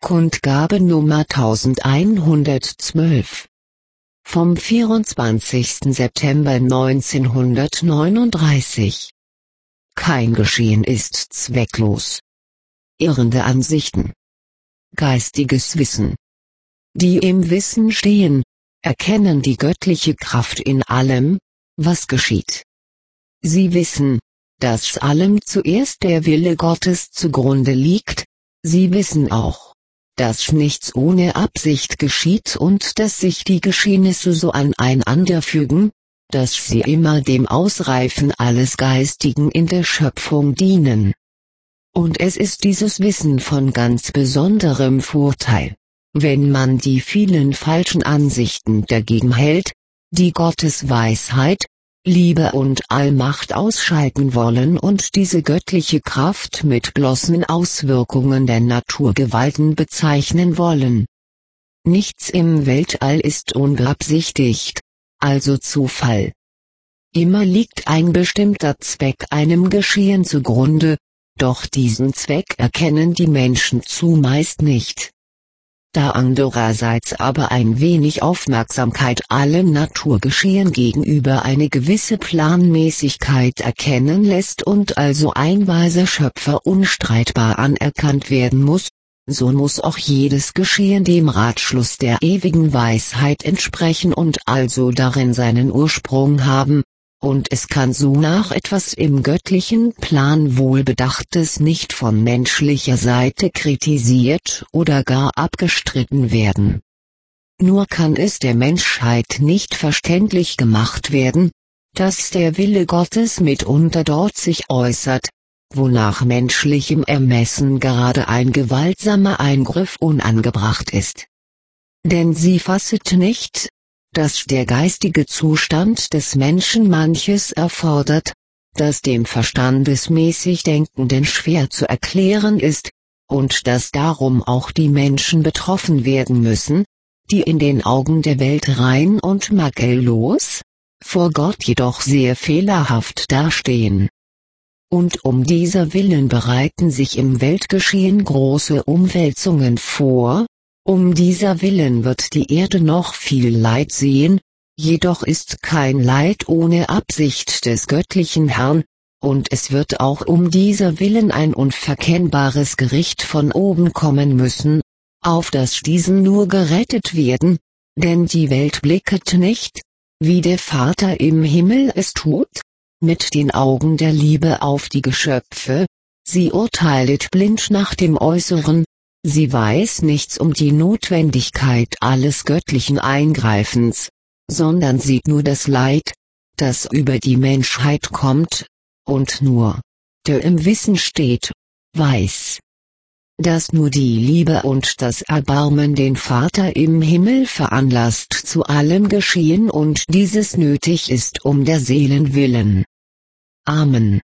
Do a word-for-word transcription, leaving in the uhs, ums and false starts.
Kundgabe Nummer elfhundertzwölf. Vom vierundzwanzigsten September neunzehnhundertneununddreißig. Kein Geschehen ist zwecklos. Irrende Ansichten. Geistiges Wissen. Die im Wissen stehen, erkennen die göttliche Kraft in allem, was geschieht. Sie wissen, dass allem zuerst der Wille Gottes zugrunde liegt, sie wissen auch, dass nichts ohne Absicht geschieht und dass sich die Geschehnisse so aneinander fügen, dass sie immer dem Ausreifen alles Geistigen in der Schöpfung dienen. Und es ist dieses Wissen von ganz besonderem Vorteil, wenn man die vielen falschen Ansichten dagegen hält, die Gottes Weisheit, Liebe und Allmacht ausschalten wollen und diese göttliche Kraft mit bloßen Auswirkungen der Naturgewalten bezeichnen wollen. Nichts im Weltall ist unbeabsichtigt, also Zufall. Immer liegt ein bestimmter Zweck einem Geschehen zugrunde, doch diesen Zweck erkennen die Menschen zumeist nicht. Da andererseits aber ein wenig Aufmerksamkeit allem Naturgeschehen gegenüber eine gewisse Planmäßigkeit erkennen lässt und also ein weiser Schöpfer unstreitbar anerkannt werden muss, so muss auch jedes Geschehen dem Ratschluss der ewigen Weisheit entsprechen und also darin seinen Ursprung haben, und es kann so nach etwas im göttlichen Plan Wohlbedachtes nicht von menschlicher Seite kritisiert oder gar abgestritten werden. Nur kann es der Menschheit nicht verständlich gemacht werden, dass der Wille Gottes mitunter dort sich äußert, wo nach menschlichem Ermessen gerade ein gewaltsamer Eingriff unangebracht ist. Denn sie fasset nicht, dass der geistige Zustand des Menschen manches erfordert, das dem verstandesmäßig Denkenden schwer zu erklären ist, und dass darum auch die Menschen betroffen werden müssen, die in den Augen der Welt rein und makellos, vor Gott jedoch sehr fehlerhaft dastehen. Und um dieser Willen bereiten sich im Weltgeschehen große Umwälzungen vor. Um dieser Willen wird die Erde noch viel Leid sehen, jedoch ist kein Leid ohne Absicht des göttlichen Herrn, und es wird auch um dieser Willen ein unverkennbares Gericht von oben kommen müssen, auf das diesen nur gerettet werden, denn die Welt blicket nicht, wie der Vater im Himmel es tut, mit den Augen der Liebe auf die Geschöpfe, sie urteilet blind nach dem Äußeren. Sie weiß nichts um die Notwendigkeit alles göttlichen Eingreifens, sondern sieht nur das Leid, das über die Menschheit kommt, und nur, der im Wissen steht, weiß, dass nur die Liebe und das Erbarmen den Vater im Himmel veranlasst zu allem Geschehen und dieses nötig ist um der Seelen willen. Amen.